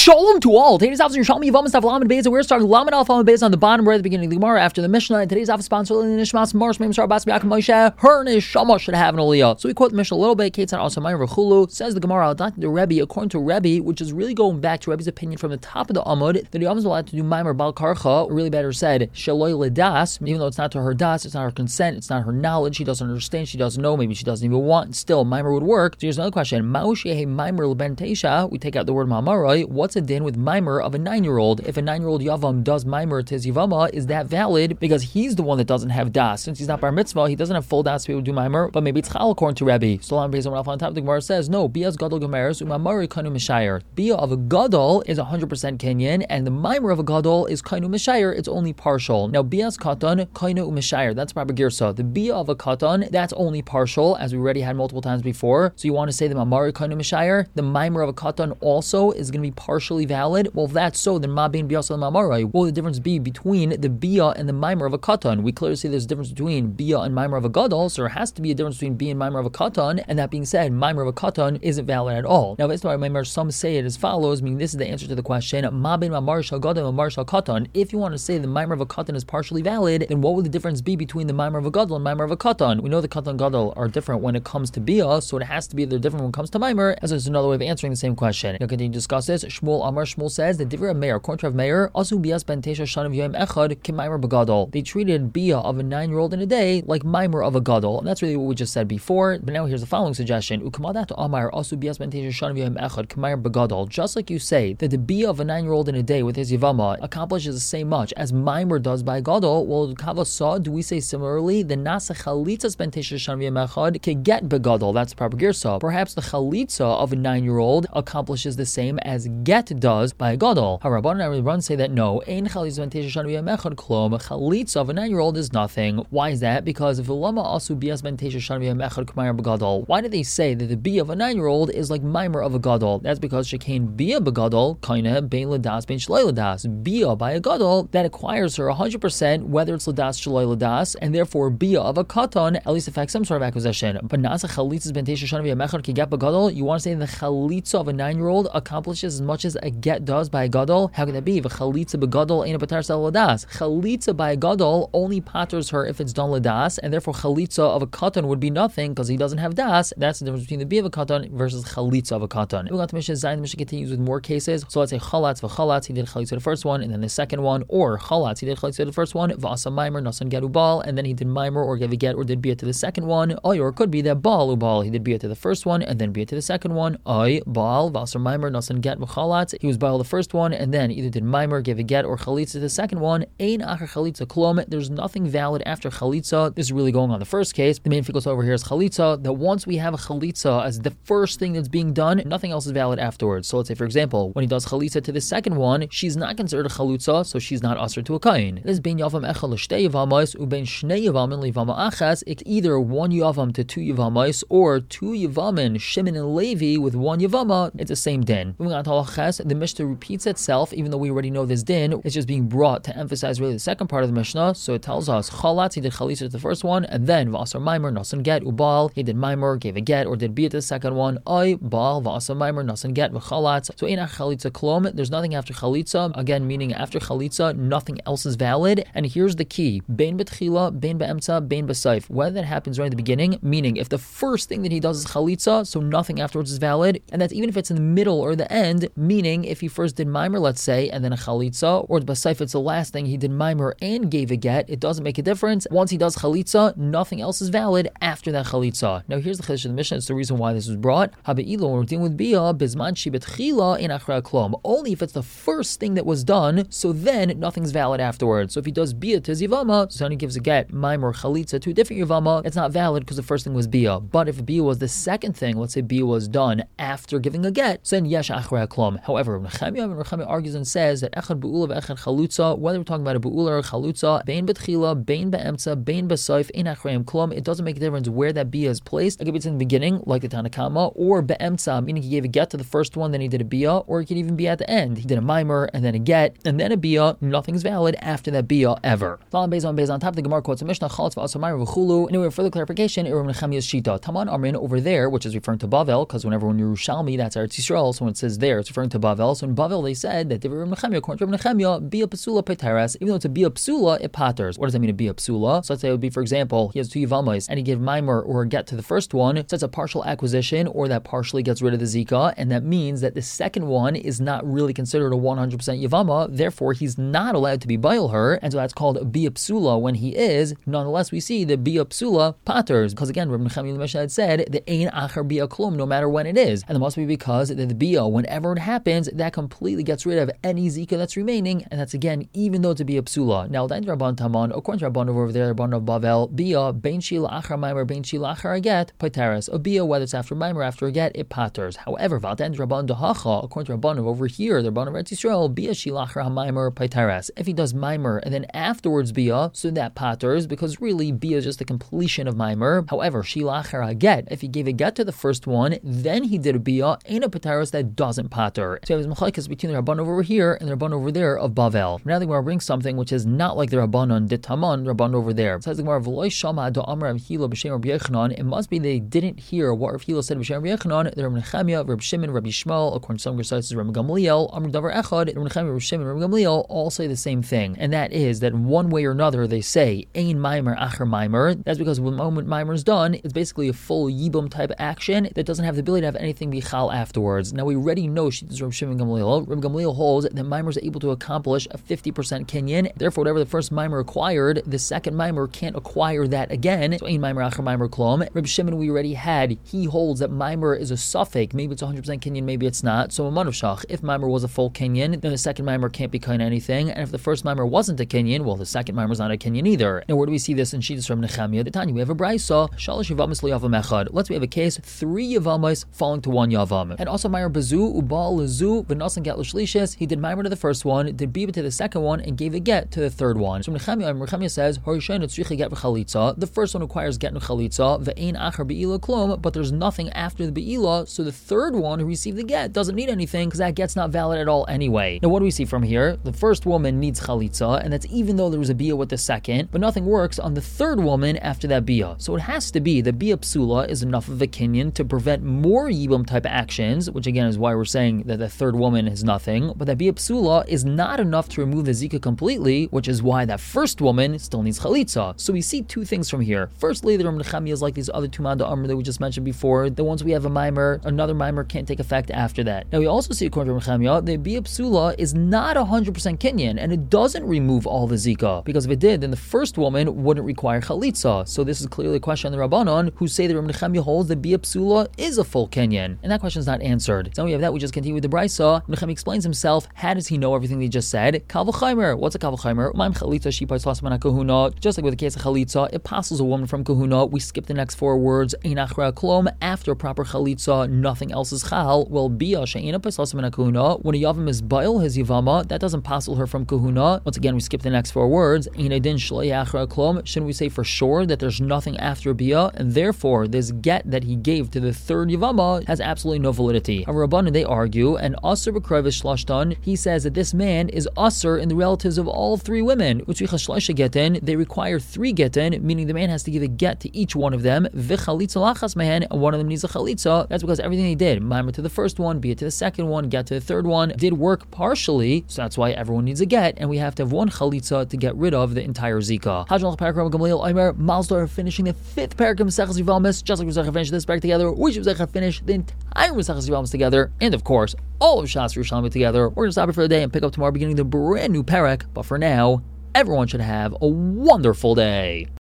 Shalom to all. Today's officer Shalom Yavam Stav Lamed Beis. We're starting Lamed Alpha Lamed Beis on the bottom right at the beginning of the Gemara after the Mishnah. And today's officer sponsor Nishmas Marsh Mem Sar Bas Biakim Moshe. Her Neshama should have an Aliyah. So we quote the Mishnah a little bit. Ketzan Asamayim Rechulu says the Gemara adopted the Rebbe according to Rebbe, which is really going back to Rebbe's opinion from the top of the Amud that he almost allowed to do Maimer Bal Karcha. Really better said Shaloi Ledas, even though it's not to her das, it's not her consent, it's not her knowledge. She doesn't understand. She doesn't know. Maybe she doesn't even want. Still, Maimer would work. So here's another question. Ma'ushehe Maimer Leben Teisha. We take out the word Ma'amaroi. What's a din with Maimer of a 9-year-old? If a 9-year-old Yavam does Maimer to his Yavama, is that valid? Because he's the one that doesn't have das. Since he's not bar mitzvah, he doesn't have full das to be able to do Maimer, but maybe it's chal according to Rebbe. So on based on top of the Gemara says, no, Bia's Gadol Gomeres, Umamari Kainu Mishayer. Bia of a Gadol is 100% Kenyan, and the Maimer of a Gadol is Kainu Mishayer, it's only partial. Now, Bia's Katan, Kainu Mishayer, that's proper Girsa. The Bia of a Katan, that's only partial, as we already had multiple times before. So you want to say the Mamari Kainu Mishayer, the Maimer of a Katan also is going to be partially valid? Well, if that's so, then Ma Bein Biasa Mamarai. What will the difference be between the Bia and the Maimer of a Katan? We clearly see there's a difference between Bia and Maimer of a Gadol, so there has to be a difference between Bia and Maimer of a Katan, and that being said, Maimer of a Katan isn't valid at all. Now, based on Maimer, some say it as follows, meaning this is the answer to the question, Ma Bein Mamar Shal Gadol and Mamar Shal Katan. If you want to say the Maimer of a Katan is partially valid, then what would the difference be between the Maimer of a Gadol and Maimer of a Katan? We know the Katan and Gadol are different when it comes to Bia, so it has to be they're different when it comes to Maimer, as there's another way of answering the same question. Now, continue to discuss this. Shmuel says that Divrei Meir, according to Meir, Asu Bias Ben Tesha Shanav Yom Echad K'Maimer B'Gadol. They treated Bia of a 9-year-old in a day like Maimer of a Gadol, and that's really what we just said before. But now here's the following suggestion: Ukamadat Amar Asu Bias Ben Tesha Shanav Yom Echad K'Maimer B'Gadol. Just like you say that the Bia of a 9-year-old in a day with his Yavama accomplishes the same much as Maimer does by Gadol. Well, Kavasah, do we say similarly the Nasa Chalitzas Ben Tesha Shanav Yom Echad can get B'Gadol? That's the proper girsa. Perhaps the Chalitza of a 9-year-old accomplishes the same as get does by Gadol. However, Rabban say that no, ein chalitza of a 9-year-old is nothing. Why is that? Because if ulama asu bias ben tesha shana v'yamechad k'mayar b'gadol, why did they say that the bia of a 9-year-old is like maimer of a gadol? That's because shekain bia b'gadol kaina bein ladas bein shalei ladas. Bia by a gadol that acquires her 100% whether it's ladas shalei ladas, and therefore bia of a katan at least affects some sort of acquisition. But nasa chalitza ben tesha shana v'yamechad ki get b'gadol. You want to say the chalitza of a 9-year-old accomplishes as much as a get does by a gadol? How can that be? V'chalitza b'gadol ain't a patar sel ladas. Chalitza by a gadol only patters her if it's done ladas, and therefore chalitza of a katan would be nothing because he doesn't have das. That's the difference between the bia of a katan versus chalitza of a katan. We got to Mishnah Zayin. The Mishnah continues with more cases. So let's say chalatz v'chalatz, he did chalitza the first one and then the second one, or chalatz, he did chalitza the first one, v'asa maimer nasan get ubal, and then he did maimer or gave a get or did bia to the second one. Or it could be that baal ubal, he did bia to the first one and then bia to the second one. Baal v'asa maimer nasan get v'chalatz, he was baal the first one and then either did maimer, gave a get, or chalitza to the second one. Ein acher chalitza klum. There's nothing valid after chalitza. This is really going on the first case. The main focus over here is chalitza, that once we have a chalitza as the first thing that's being done, nothing else is valid afterwards. So let's say, for example, when he does chalitza to the second one, she's not considered a chalutza, so she's not usher to a kain. This bein yavam echal l'shtei yavamos ubein shnei yavamin livama achas. It's either one yavam to 2 yavamos or 2 yavamin Shimon and Levi with 1 yavama. It's the same din. Moving on to halachas, the Mishnah repeats itself, even though we already know this din. It's just being brought to emphasize really the second part of the Mishnah. So it tells us chalatz, he did chalitza to the first one, and then v'asar maimer nasan get ubal, he did maimer, gave a get, or did bia to the second one. Baal v'asar maimer nasan get v'chalatz. So ein chalitza klom. There's nothing after chalitza. Again, meaning after chalitza, nothing else is valid. And here's the key: bein betchila, bein beemtza, bein besaif. Whether that happens right at the beginning, meaning if the first thing that he does is chalitza, so nothing afterwards is valid, and that's even if it's in the middle or the end. Meaning, if he first did maimer, let's say, and then a chalitza, or the besaif, it's the last thing he did maimer and gave a get, it doesn't make a difference. Once he does chalitza, nothing else is valid after that chalitza. Now here's the chiddush of the Mishnah. It's the reason why this was brought. Habe'ilu, when we're dealing with bia, bizman shi betchila in achra klom. Only if it's the first thing that was done, so then nothing's valid afterwards. So if he does bia to zivama, so then he gives a get, maimer, chalitza to a different yavama, it's not valid because the first thing was bia. But if bia was the second thing, let's say bia was done after giving a get, so then yesh achra klom. However, Nechemia argues and says that echad be'ula v'echad chalutza, whether we're talking about a be'ula or a chalutza, bein betchila, bein be'emtza, bein besaif, in achrayim klum, it doesn't make a difference where that bia is placed. It could be in the beginning, like the Tanakama, or be'emtza, meaning he gave a get to the first one, then he did a bia, or it could even be at the end. He did a maimer, and then a get, and then a bia. Nothing's valid after that bia ever. On top of the Gemara quotes a Mishnah, chalatz v'asar maimer v'chulu. Anyway, further clarification, Erev Nechemia's shita. Taman Armin over there, which is referring to Bavel, because whenever when Yerushalmi, that's Eretz Yisrael, so when it says there, it's referring to to Bavel. So in Bavel they said that according to Reb Nechemia, Bia Psula Pateres, even though it's a Bia Psula, it paters. What does that mean, a Bia Psula? So let's say it would be, for example, he has two Yavamas and he gave Mimer or a get to the first one, so it's a partial acquisition or that partially gets rid of the Zika, and that means that the second one is not really considered a 100% Yavama, therefore he's not allowed to be Bail her, and so that's called Bia Psula when he is. Nonetheless, we see the Bia Psula paters, because again, Reb Nechemia the Mishnah had said the Ein Acher Bia Klum, no matter when it is, and it must be because the Bia, whenever it happens, that completely gets rid of any Zika that's remaining, and that's again, even though it's a Bia Psula. Now, Rabban Taman, according to Rabban over there, Rabban of Bavel, Bia, Bein Shila Achar Maimer, Bein Shila Achar Aget, Pateres. A Bia, whether it's after Maimer, after a get, it paters. However, Valten Rabban Dahacha, according to Rabban over here, the Rabban of Eretz Yisrael, Bia Shila Achar HaMaimer, Pateres. If he does Maimer and then afterwards Bia, so that paters, because really Bia is just the completion of Maimer. However, Shila Achar Aget, if he gave a get to the first one, then he did a Bia, ain't a Pateres that doesn't pater. So there's machlekes between the Rabban over here and the Rabban over there of Bavel. Now they're going to bring something which is not like the Rabbanon, the Taman, Rabban over there. It says the Gemara, V'loi Shama do Amar Rav Hila b'Shem Rabbi Yechanan. It must be they didn't hear what Rav Hila said b'Shem Rabbi Yechanan. The Reb Nechemia, Reb Shimon, Rabbi Yishmael, according to some reciters, Reb Gamliel, Amar Davar Echad, Reb Nechemia, Reb Shimon, Reb Gamliel all say the same thing, and that is that one way or another they say Ein Maimer Acher Maimer. That's because when the moment Maimer is done, it's basically a full Yibum type action that doesn't have the ability to have anything bichal afterwards. Now we already know she's Reb Shimon Gamliel. Reb Gamliel holds that Maimer is able to accomplish a 50% kinyan. Therefore, whatever the first Maimer acquired, the second Maimer can't acquire that again. So Ein Maimer Acher Maimer Klom. Reb Shimon we already had. He holds that Maimer is a suffix. Maybe it's 100% kinyan, maybe it's not. So a Manavshach, if Maimer was a full kinyan, then the second Maimer can't be kind anything. And if the first Maimer wasn't a kinyan, well, the second Maimer is not a kinyan either. Now, where do we see this in Shittas from Nechemia? The Tanya, we have a Braisa, Shalosh Yavamis Yavam Echad. Let's we have a case, 3 Yavamis falling to 1 Yavam. And also Maimer Bazu, Ubal Lazu, V'nasan Get L'Shlishis. He did Maimer to the first one, did Biba to the second one, and gave a get to the third one. So Nechemia says, the first one requires get and chalitza, ve'ein acher be'ila klum, but there's nothing after the be'ila, so the third one who received the get doesn't need anything because that get's not valid at all anyway. Now what do we see from here? The first woman needs chalitza, and that's even though there was a bia with the second, but nothing works on the third woman after that bia. So it has to be the bia psula is enough of a kinyan to prevent more yibum type actions, which again is why we're saying that the third woman is nothing, but that bia psula is not enough to remove the zika completely, which is why that first woman still needs chalitza. So we see two things from here. Firstly, the Reb Nechemia is like these other two Manda Amr that we just mentioned before. The ones we have a mimer, another mimer can't take effect after that. Now we also see according to Reb Nechemia, the bia psula is not 100% kinyan, and it doesn't remove all the zika, because if it did, then the first woman wouldn't require chalitza. So this is clearly a question on the Rabbanon, who say that Reb Nechemia holds that bia psula is a full kinyan, and that question is not answered. So we have that. We just continue with the Braisa. Reb Nechemia explains himself. How does he know everything they just said? Kal v'chaimer. What's a kal v'chaimer? Maim chalitza shipais lasman kahuna. Just like with the case of chalitza, it passes a woman from kahuna. We skip the next 4 words. Ein achra klom. After proper chalitza, nothing else is chal. Well, bia she'ena pais lasman kahuna. When a yavam is bail his yavama, that doesn't passel her from kahuna. Once again, we skip the next 4 words. Ein edin shlei achra klom. Shouldn't we say for sure that there's nothing after bia, and therefore this get that he gave to the third yavama has absolutely no validity? However, Rabbanan they argue, and Asur b'krovish shlashtan, he says that this man is Asur in the relatives of all 3 women. Utzricha shloisha getin, they require 3 getin, meaning the man has to give a get to each one of them. V'chalitza lachas mehen, and one of them needs a chalitza. That's because everything they did, mimer to the first one, be it to the second one, get to the third one, did work partially, so that's why everyone needs a get, and we have to have 1 chalitza to get rid of the entire zika. Hajjal parak Gamliel Omer, Malstor finishing the 5th parak of Maseches Yevamos. Just like we finished this parak together, we should finish the entire Maseches Yevamos together, and of course, all of Shas Yerushalmi together. We're going to stop it for the day and pick up tomorrow beginning the brand new parak, but for now, everyone should have a wonderful day.